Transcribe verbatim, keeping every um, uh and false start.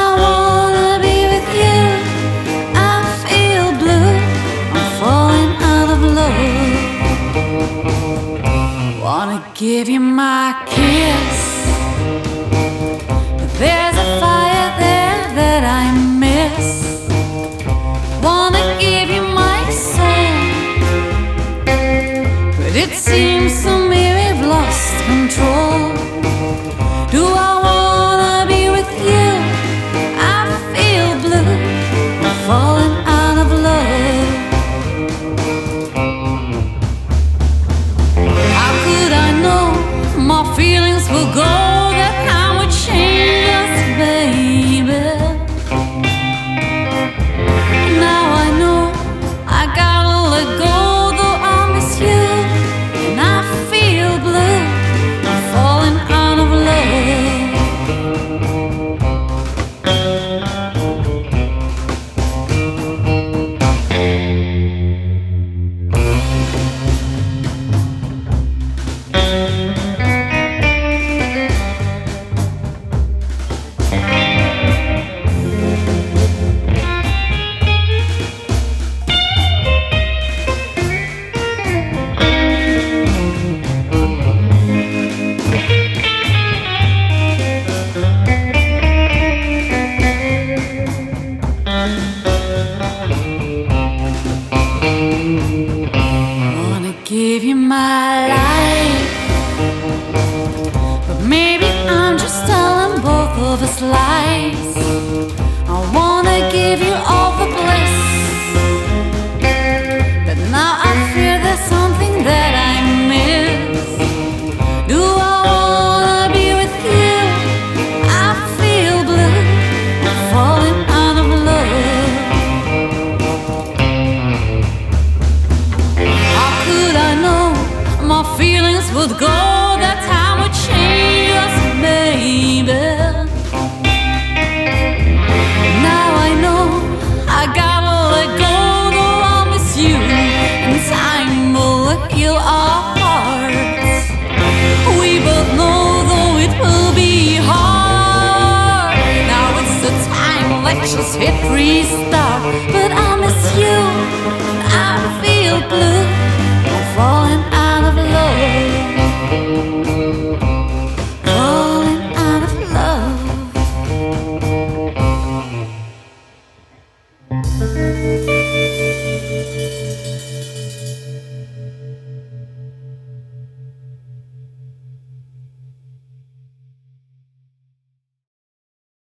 I wanna be with you. I feel blue, I'm falling out of love. Wanna give you my kiss, but there's a fire there that I miss. Wanna give you my soul, but it seems to me we've lost control. Do I wanna be with you? I feel blue, I'm falling out of love. How could I know my feelings will go, that time would change us, baby? Now I know I gotta let go, though I miss you and I feel blue, I'm falling out of love. Wanna give you my life, but maybe I'm just telling both of us lies. I wanna give you all the bliss, but now I fear there's something that I miss. Do I wanna be with you? I feel blue, I'm falling out of love. How could I know my feelings would go, that time would change us, baby? Now I know I gotta let go, though I'll miss you and time will heal our hearts. We both know, though it will be hard. Now it's the time, let's just hit restart. But I miss you, I feel blue,